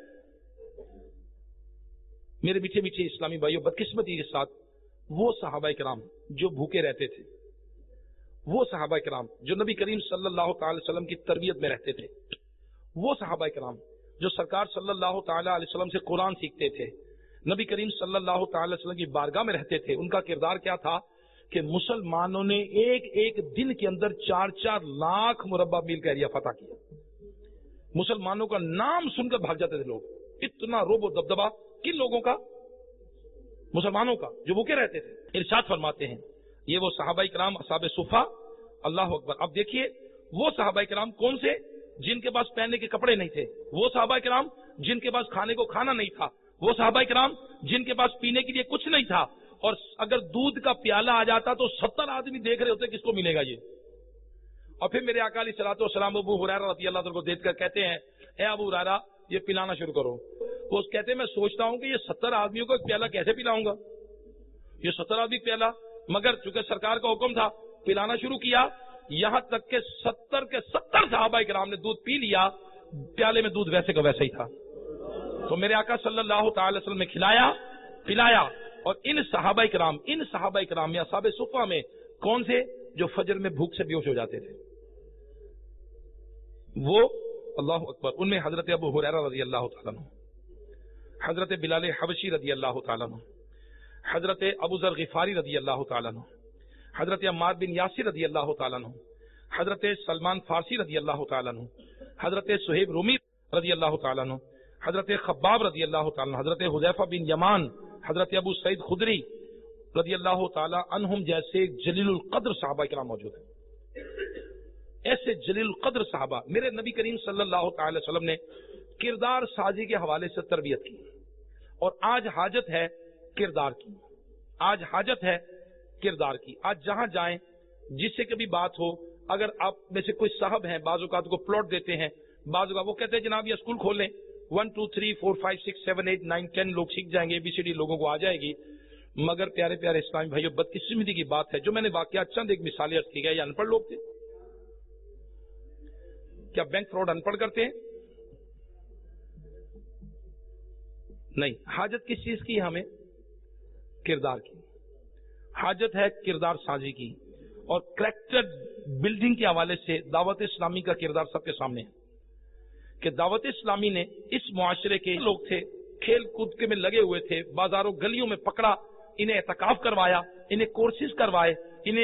B: میرے میٹھے میٹھے اسلامی بھائیوں, بدقسمتی کے ساتھ وہ صحابہ کرام جو بھوکے رہتے تھے, وہ صحابہ کرام جو نبی کریم صلی اللہ تعالی وسلم کی تربیت میں رہتے تھے, وہ صحابہ کرام جو سرکار صلی اللہ تعالی علیہ وسلم سے قرآن سیکھتے تھے، نبی کریم صلی اللہ تعالی علیہ وسلم کی بارگاہ میں رہتے تھے، ان کا کردار کیا تھا کہ مسلمانوں نے ایک ایک دن کے اندر چار چار لاکھ مربع میل کا ایریا فتح کیا. مسلمانوں کا نام سن کر بھاگ جاتے تھے لوگ. اتنا روب و دبدبا کن لوگوں کا؟ مسلمانوں کا، جو بھوکے رہتے تھے. ارشاد فرماتے ہیں یہ وہ صحابہ کرام اصحاب صفا. اللہ اکبر. اب دیکھیے وہ صحابہ کرام کون سے؟ جن کے پاس پہننے کے کپڑے نہیں تھے، وہ صحابہ کرام جن کے پاس کھانے کو کھانا نہیں تھا، وہ صحابہ کرام جن کے پاس پینے کے لیے کچھ نہیں تھا، اور اگر دودھ کا پیالہ آ جاتا تو ستر آدمی دیکھ رہے ہوتے کس کو ملے گا یہ. اور پھر میرے آقا علیہ الصلوۃ والسلام ابو ہریرہ رضی اللہ عنہ کو دیکھ کر کہتے ہیں اے ابو ہریرہ یہ پلانا شروع کرو. وہ کہتے ہیں میں سوچتا ہوں کہ یہ ستر آدمیوں کو ایک پیالہ کیسے پلاؤں گا، یہ ستر آدمی پیالہ. مگر چونکہ سرکار کا حکم تھا پلانا شروع کیا، یہاں تک کہ ستر کے ستر صحابہ کرام نے دودھ پی لیا، پیالے میں دودھ ویسے کا ویسے ہی تھا. تو میرے آقا صلی اللہ تعالی وسلم نے کھلایا پلایا. اور ان صحابہ کرام ان صحابہ کرام یا اصحاب صفا میں کون سے جو فجر میں بھوک سے بیہوش ہو جاتے تھے؟ وہ اللہ اکبر. ان میں حضرت ابو ہریرہ رضی اللہ تعالیٰ عنہ، حضرت بلال حبشی رضی اللہ تعالیٰ عنہ، حضرت ابو ذر غفاری رضی اللہ تعالیٰ عنہ، حضرت عمار بن یاسر رضی اللہ تعالیٰ عنہ، حضرت سلمان فارسی رضی اللہ تعالیٰ عنہ، حضرت سہیب رومی رضی اللہ تعالیٰ عنہ، حضرت خباب رضی اللہ تعالیٰ عنہ، حضرت حذیفہ بن یمان، حضرت ابو سعید خدری رضی اللہ تعالیٰ عنہم جیسے جلیل القدر صحابہ کرام موجود ہیں. ایسے جلیل القدر صحابہ میرے نبی کریم صلی اللہ تعالی وسلم نے کردار سازی کے حوالے سے تربیت کی. اور آج حاجت ہے کردار کی، آج حاجت ہے کردار کی. آج جہاں جائیں جس سے کبھی بات ہو، اگر آپ میں سے کوئی صاحب ہیں بعض اوقات کو پلاٹ دیتے ہیں، بعض اوقات وہ کہتے ہیں جناب یہ اسکول کھول لیں، one two three four five six seven eight nine ten لوگ سیکھ جائیں گے، بی سی ڈی لوگوں کو آ جائے گی. مگر پیارے پیارے اسلامی بھائیو بدقسمتی کی بات ہے جو میں نے واقعات چند ایک مثالیں عرض کی گئی، یہ ان پڑھ لوگ تھے. کیا بینک فراڈ ان پڑھ کرتے ہیں؟ نہیں. حاجت کس چیز کی ہے؟ ہمیں کردار کی حاجت ہے، کردار سازی کی. اور کریکٹر بلڈنگ کے حوالے سے دعوت اسلامی کا کردار سب کے سامنے ہے کہ دعوت اسلامی نے اس معاشرے کے لوگ تھے کھیل کود کے میں لگے ہوئے تھے، بازاروں گلیوں میں پکڑا، انہیں اعتکاف کروایا، انہیں کورسز کروائے، انہیں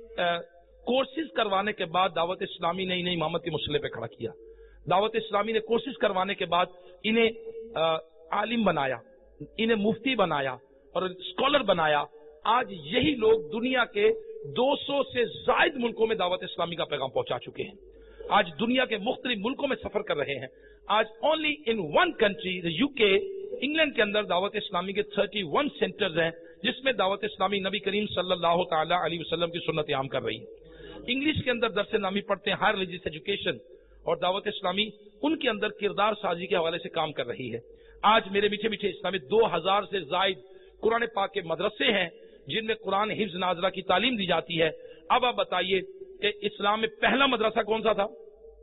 B: کورسز کروانے کے بعد دعوت اسلامی نے انہیں امامت کے مسئلے پہ کھڑا کیا. دعوت اسلامی نے کورسز کروانے کے بعد انہیں عالم بنایا، انہیں مفتی بنایا اور اسکالر بنایا. آج یہی لوگ دنیا کے دو سو سے زائد ملکوں میں دعوت اسلامی کا پیغام پہنچا چکے ہیں. آج دنیا کے مختلف ملکوں میں سفر کر رہے ہیں. آج only in one country UK کے، انگلینڈ کے اندر دعوت اسلامی کے تھرٹی ون سینٹرز ہیں جس میں دعوت اسلامی نبی کریم صلی اللہ تعالی علیہ وسلم کی سنت عام کر رہی ہے. انگلش کے اندر درس نامی پڑھتے ہیں، ہائر ریلیجیس ایجوکیشن، اور دعوت اسلامی ان کے اندر کردار سازی کے حوالے سے کام کر رہی ہے. آج میرے میٹھے میٹھے اسلامی دو ہزار سے زائد قرآن پاک کے مدرسے ہیں جن میں قرآن حفظ نازلہ کی تعلیم دی جاتی ہے. اب آپ بتائیے کہ اسلام میں پہلا مدرسہ کون سا تھا؟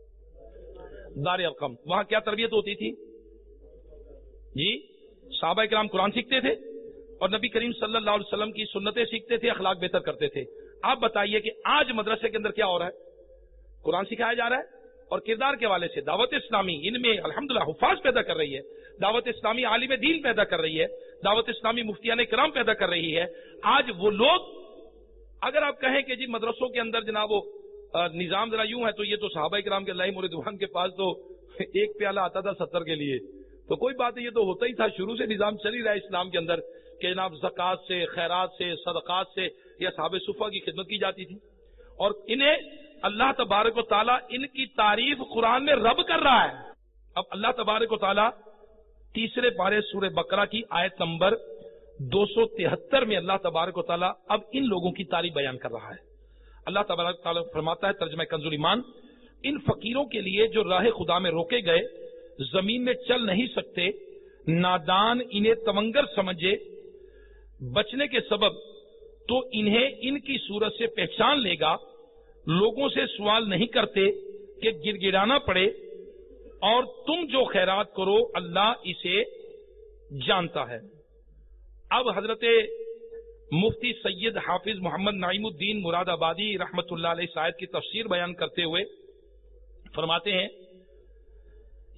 B: دار ارقم. وہاں کیا تربیت ہوتی تھی؟ جی صحابہ کرام قرآن سیکھتے تھے اور نبی کریم صلی اللہ علیہ وسلم کی سنتیں سیکھتے تھے، اخلاق بہتر کرتے تھے. آپ بتائیے کہ آج مدرسے کے اندر کیا ہو رہا ہے؟ قرآن سکھایا جا رہا ہے اور کردار کے حوالے سے دعوت اسلامی ان میں الحمدللہ حفاظ پیدا کر رہی ہے، دعوت اسلامی عالم دین پیدا کر رہی ہے، دعوت اسلامی مفتیان کرام پیدا کر رہی ہے. آج وہ لوگ اگر آپ کہیں کہ جی مدرسوں کے اندر جناب وہ نظام ذرا یوں ہے تو یہ تو صحابہ کرام کے اللہ رضوان کے پاس تو ایک پیالہ آتا تھا ستر کے لیے، تو کوئی بات نہیں، یہ تو ہوتا ہی تھا، شروع سے نظام چل ہی رہا ہے اسلام کے اندر کہ جناب زکوٰۃ سے، خیرات سے، صدقات سے یا صحابہ صفا کی خدمت کی جاتی تھی. اور انہیں اللہ تبارک و تعالیٰ ان کی تعریف قرآن میں رب کر رہا ہے. اب اللہ تبارک و تعالیٰ تیسرے پارے سورہ بقرہ کی آیت نمبر دو سو تہتر میں اللہ تبارک و تعالیٰ اب ان لوگوں کی تعریف بیان کر رہا ہے. اللہ تبارک و تعالیٰ فرماتا ہے ترجمہ کنز الایمان، ان فقیروں کے لیے جو راہ خدا میں روکے گئے، زمین میں چل نہیں سکتے، نادان انہیں تمنگر سمجھے، بچنے کے سبب تو انہیں ان کی صورت سے پہچان لے گا، لوگوں سے سوال نہیں کرتے کہ گر گرانا پڑے، اور تم جو خیرات کرو اللہ اسے جانتا ہے. اب حضرت مفتی سید حافظ محمد نعیم الدین مراد آبادی رحمت اللہ علیہ صاحب کی تفسیر بیان کرتے ہوئے فرماتے ہیں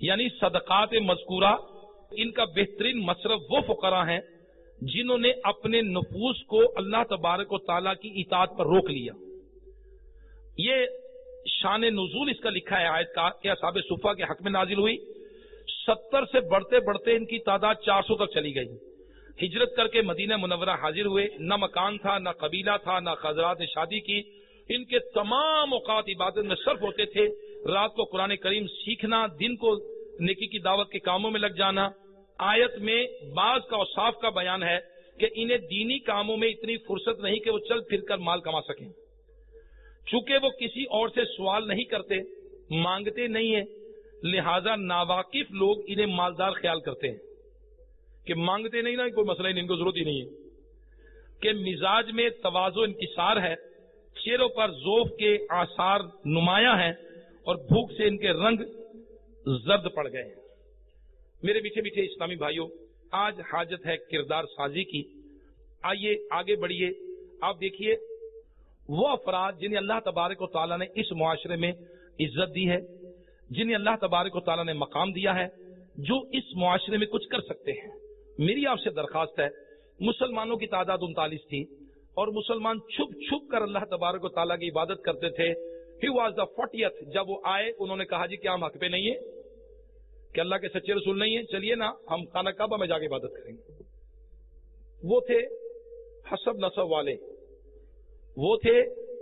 B: یعنی صدقات مذکورہ ان کا بہترین مصرف وہ فقراء ہیں جنہوں نے اپنے نفوس کو اللہ تبارک و تعالیٰ کی اطاعت پر روک لیا. یہ شان نزول اس کا لکھا ہے آیت کا کہ اصحاب صفہ کے حق میں نازل ہوئی. ستر سے بڑھتے بڑھتے ان کی تعداد چار سو تک چلی گئی. ہجرت کر کے مدینہ منورہ حاضر ہوئے. نہ مکان تھا، نہ قبیلہ تھا، نہ خاطرات نے شادی کی. ان کے تمام اوقات عبادت میں صرف ہوتے تھے. رات کو قرآن کریم سیکھنا، دن کو نیکی کی دعوت کے کاموں میں لگ جانا. آیت میں بعض کا اوصاف کا بیان ہے کہ انہیں دینی کاموں میں اتنی فرصت نہیں کہ وہ چل پھر کر مال کما سکیں. چونکہ وہ کسی اور سے سوال نہیں کرتے، مانگتے نہیں ہیں، لہذا ناواقف لوگ انہیں مالدار خیال کرتے ہیں کہ مانگتے نہیں نا، کوئی مسئلہ ہی نہیں، ان کو ضرورت ہی نہیں ہے. کہ مزاج میں تواضع و انکسار ہے، چہروں پر ذوف کے آثار نمایاں ہیں اور بھوک سے ان کے رنگ زرد پڑ گئے ہیں. میرے میٹھے میٹھے اسلامی بھائیوں، آج حاجت ہے کردار سازی کی. آئیے آگے بڑھیے. آپ دیکھیے وہ افراد جنہیں اللہ تبارک و تعالیٰ نے اس معاشرے میں عزت دی ہے، جنہیں اللہ تبارک و تعالیٰ نے مقام دیا ہے، جو اس معاشرے میں کچھ کر سکتے ہیں. میری آپ سے درخواست ہے، مسلمانوں کی تعداد انتالیس تھی اور مسلمان چھپ چھپ کر اللہ تبارک و تعالیٰ کی عبادت کرتے تھے. He was the fortieth. جب وہ آئے انہوں نے کہا جی کیا ہم حق پہ نہیں ہیں، کہ اللہ کے سچے رسول نہیں ہیں، چلیے نا ہم خانہ کعبہ میں جا کے عبادت کریں گے. وہ تھے حسب نسب والے، وہ تھے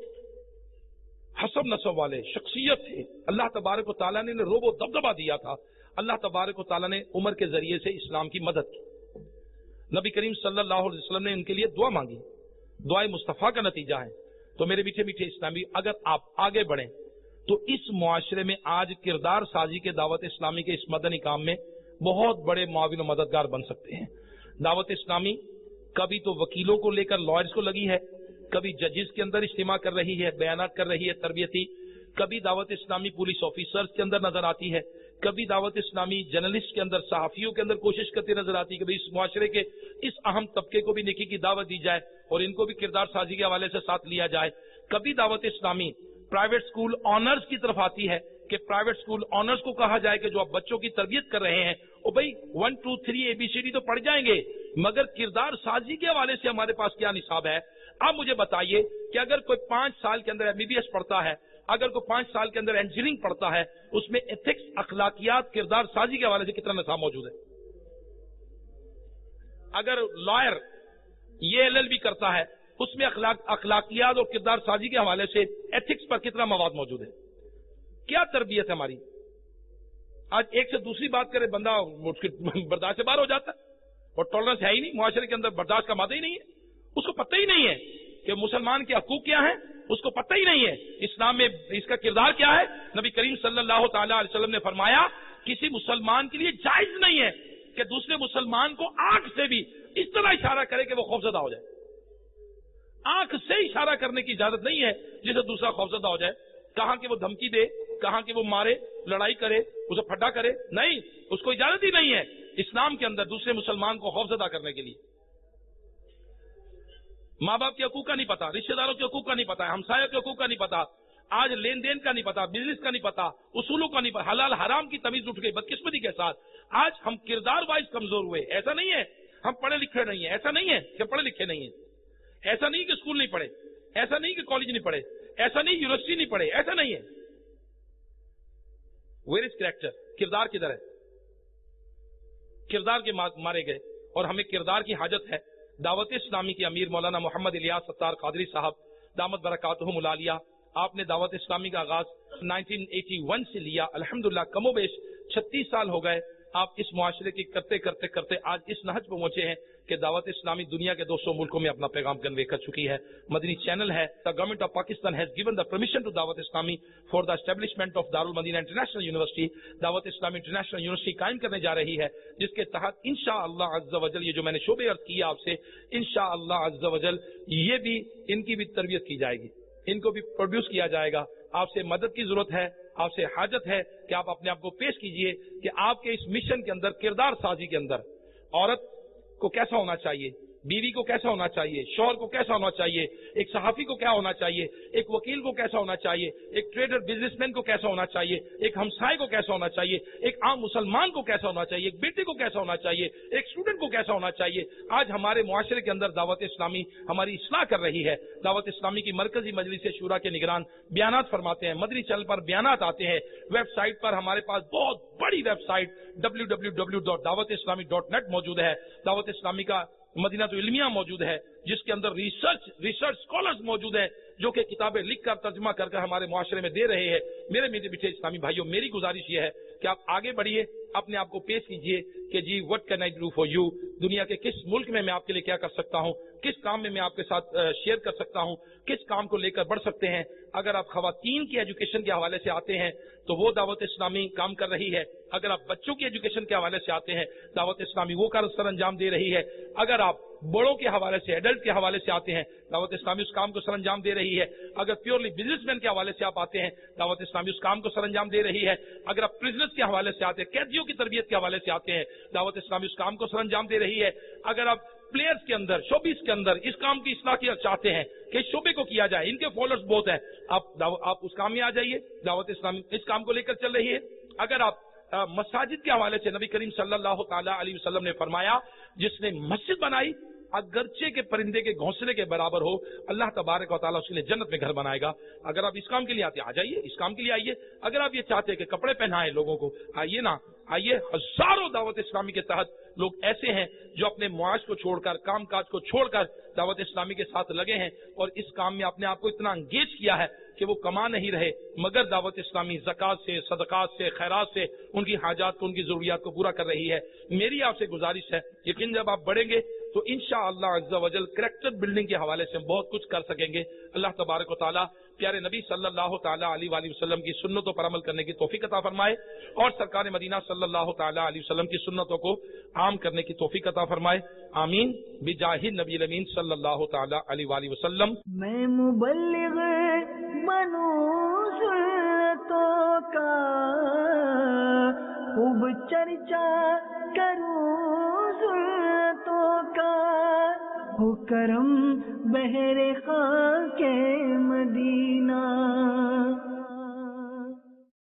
B: حسب نسب والے، شخصیت تھے. اللہ تبارک و تعالیٰ نے روب و دبدبا دیا تھا. اللہ تبارک و تعالیٰ نے عمر کے ذریعے سے اسلام کی مدد کی. نبی کریم صلی اللہ علیہ وسلم نے ان کے لیے دعا مانگی. دعائے مصطفیٰ کا نتیجہ ہے. تو میرے میٹھے میٹھے اسلامی، اگر آپ آگے بڑھیں تو اس معاشرے میں آج کردار سازی کے دعوت اسلامی کے اس مدنی کام میں بہت بڑے معاون و مددگار بن سکتے ہیں. دعوت اسلامی کبھی تو وکیلوں کو لے کر لائرز کو لگی ہے، کبھی ججز کے اندر اجتماع کر رہی ہے، بیانات کر رہی ہے تربیتی، کبھی دعوت اسلامی پولیس آفیسرز کے اندر نظر آتی ہے، کبھی دعوت اسلامی جرنلسٹ کے اندر، صحافیوں کے اندر کوشش کرتی نظر آتی ہے کہ اس معاشرے کے اس اہم طبقے کو بھی نیکی کی دعوت دی جائے اور ان کو بھی کردار سازی کے حوالے سے ساتھ لیا جائے. کبھی دعوت اسلامی پرائیویٹ سکول آنرز کی طرف آتی ہے کہ پرائیویٹ سکول آنرز کو کہا جائے کہ جو آپ بچوں کی تربیت کر رہے ہیں وہ بھائی one two three A B C D تو پڑھ جائیں گے، مگر کردار سازی کے حوالے سے ہمارے پاس کیا نصاب ہے. آپ مجھے بتائیے کہ اگر کوئی پانچ سال کے اندر ایم بی بی ایس پڑھتا ہے، اگر کوئی پانچ سال کے اندر انجینئرنگ پڑھتا ہے، اس میں ایتھکس، اخلاقیات، کردار سازی کے حوالے سے کتنا نصاب موجود ہے؟ اگر لائر یہ ایل ایل بی کرتا ہے، اس میں اخلاق اخلاقیات اور کردار سازی کے حوالے سے ایتھکس پر کتنا مواد موجود ہے؟ کیا تربیت ہے ہماری؟ آج ایک سے دوسری بات کرے بندہ برداشت سے باہر ہو جاتا ہے اور ٹالرنس ہے ہی نہیں، معاشرے کے اندر برداشت کا مادہ ہی نہیں ہے. اس کو پتہ ہی نہیں ہے کہ مسلمان کے حقوق کیا ہیں، اس کو پتہ ہی نہیں ہے اسلام میں اس کا کردار کیا ہے. نبی کریم صلی اللہ تعالی علیہ وسلم نے فرمایا کسی مسلمان کے لیے جائز نہیں ہے کہ دوسرے مسلمان کو آنکھ سے بھی اس طرح اشارہ کرے کہ وہ خوفزدہ ہو جائے. آنکھ سے اشارہ کرنے کی اجازت نہیں ہے جسے دوسرا خوفزدہ ہو جائے. کہاں کہ وہ دھمکی دے، کہاں کہ وہ مارے، لڑائی کرے، اسے پھٹا کرے، نہیں، اس کو اجازت ہی نہیں ہے اسلام کے اندر دوسرے مسلمان کو خوفزدہ کرنے کے لیے. ماں باپ کے حقوق کا نہیں پتا، رشتہ داروں کے حقوق کا نہیں پتا، ہمسایوں کے حقوق کا نہیں پتا، آج لین دین کا نہیں پتا، بزنس کا نہیں پتا، اصولوں کا نہیں پتا، حلال حرام کی تمیز اٹھ گئی بدقسمتی کے ساتھ. آج ہم کردار وائز کمزور ہوئے. ایسا نہیں ہے ہم پڑھے لکھے نہیں ہیں، ایسا نہیں ہے کہ پڑھے لکھے نہیں ہیں، ایسا نہیں کہ اسکول نہیں پڑھے، ایسا نہیں کہ کالج نہیں پڑھے، ایسا نہیں یونیورسٹی نہیں پڑھے، ایسا نہیں ہے. Where is character? کردار کدھر ہے؟ کردار کے مارے گئے اور ہمیں کردار کی حاجت ہے. دعوت اسلامی کے امیر مولانا محمد الیاس ستار قادری صاحب دامت برکاتہم العالیہ، آپ نے دعوت اسلامی کا آغاز نائنٹین ایٹی ون سے لیا. الحمدللہ کم و بیش چھتیس سال ہو گئے. آپ اس معاشرے کی کرتے کرتے کرتے آج اس نہج پہ پہنچے ہیں کہ دعوت اسلامی دنیا کے دو سو ملکوں میں اپنا پیغام کنوے کر چکی ہے. مدنی چینل ہے. The government of Pakistan has given the permission to Dawat Islami for the establishment of Darul Madinah international university. Dawat Islami international university قائم کرنے جا رہی ہے جس کے تحت انشاءاللہ عز و جل یہ جو میں نے شعبے عرض کیا آپ سے، انشاءاللہ عز و جل یہ بھی ان کی بھی تربیت کی جائے گی، ان کو بھی پروڈیوس کیا جائے گا. آپ سے مدد کی ضرورت ہے، آپ سے حاجت ہے کہ آپ اپنے آپ کو پیش کیجئے کہ آپ کے اس مشن کے اندر، کردار سازی کے اندر عورت کو کیسا ہونا چاہیے، بیوی کو کیسا ہونا چاہیے, شوہر کو کیسا ہونا چاہیے, ایک صحافی کو کیا ہونا چاہیے, ایک وکیل کو کیسا ہونا چاہیے, ایک ٹریڈر بزنس مین کو کیسا ہونا چاہیے, ایک ہمسائے کو کیسا ہونا چاہیے, ایک عام مسلمان کو کیسا ہونا چاہیے, ایک بیٹے کو کیسا ہونا چاہیے, ایک اسٹوڈنٹ کو کیسا ہونا چاہیے. آج ہمارے معاشرے کے اندر دعوت اسلامی ہماری اصلاح کر رہی ہے. دعوت اسلامی کی مرکزی مجلس شورا کے نگران بیانات فرماتے ہیں, مدنی چینل پر بیانات آتے ہیں, ویب سائٹ پر ہمارے پاس بہت بڑی website W W W dot Dawat Islami dot net موجود ہے. دعوت اسلامی کا مدینہ تو علمیہ موجود ہے, جس کے اندر ریسرچ ریسرچ اسکالرز موجود ہیں جو کہ کتابیں لکھ کر ترجمہ کر کر ہمارے معاشرے میں دے رہے ہیں. میرے میٹھے میٹھے اسلامی بھائیوں, میری گزارش یہ ہے کہ آپ آگے بڑھیے, اپنے آپ کو پیش کیجئے کہ جی what can I do for you, دنیا کے کس ملک میں میں آپ کے لیے کیا کر سکتا ہوں, کس کام میں میں آپ کے ساتھ شیئر کر سکتا ہوں, کس کام کو لے کر بڑھ سکتے ہیں. اگر آپ خواتین کی ایجوکیشن کے حوالے سے آتے ہیں تو وہ دعوت اسلامی کام کر رہی ہے. اگر آپ بچوں کی ایجوکیشن کے حوالے سے آتے ہیں, دعوت اسلامی وہ کار سر انجام دے رہی ہے. اگر آپ بڑوں کے حوالے سے, ایڈلٹ کے حوالے سے آتے ہیں, دعوت اسلامی اس کام کو سر انجام دے رہی ہے. اگر پیورلی بزنس مین کے حوالے سے آپ آتے ہیں, دعوت اسلامی اس کام کو سر انجام دے رہی ہے. اگر آپ پرزنرز کے حوالے سے آتے ہیں, قیدیوں کی تربیت کے حوالے سے آتے ہیں, دعوت اسلامی اس کام کو سر انجام دے رہی ہے. اگر آپ پلیئرز کے اندر, شوبیز کے اندر اس کام کی اصلاح کیا چاہتے ہیں کہ اس شعبے کو کیا جائے, ان کے فالوورز بہت ہیں, آپ آپ اس کام میں آ جائیے. دعوت اسلامی اس کام کو لے کر چل رہی ہے. اگر آپ مساجد کے حوالے سے, نبی کریم صلی اللہ تعالی علیہ وسلم نے فرمایا جس نے مسجد بنائی اگرچہ کے پرندے کے گھونسلے کے برابر ہو, اللہ تبارک و تعالیٰ اس کے لیے جنت میں گھر بنائے گا. اگر آپ اس کام کے لیے آتے آ جائیے, اس کام کے لیے آئیے. اگر آپ یہ چاہتے ہیں کہ کپڑے پہنائیں لوگوں کو, آئیے نا, آئیے. ہزاروں دعوت اسلامی کے تحت لوگ ایسے ہیں جو اپنے معاش کو چھوڑ کر, کام کاج کو چھوڑ کر دعوت اسلامی کے ساتھ لگے ہیں اور اس کام میں اپنے آپ کو اتنا انگیج کیا ہے کہ وہ کما نہیں رہے مگر دعوت اسلامی زکات سے, صدقات سے, خیرات سے ان کی حاجات کو, ان کی ضروریات کو پورا کر رہی ہے. میری آپ سے گزارش ہے, یقین جب آپ بڑھیں گے تو انشاءاللہ عز و جل کریکٹر بلڈنگ کے حوالے سے بہت کچھ کر سکیں گے. اللہ تبارک و تعالیٰ پیارے نبی صلی اللہ تعالیٰ علیہ وآلہ وسلم کی سنتوں پر عمل کرنے کی توفیق عطا فرمائے اور سرکار مدینہ صلی اللہ تعالیٰ علیہ وسلم کی سنتوں کو عام کرنے کی توفیق عطا فرمائے. آمین بجاہ نبی الامین صلی اللہ تعالیٰ علیہ وآلہ وسلم.
A: میں مبلغ بنوں سنتوں کا, خوب چرچا کروں سنتوں کا, ہو کرم بہر خاک مدینہ.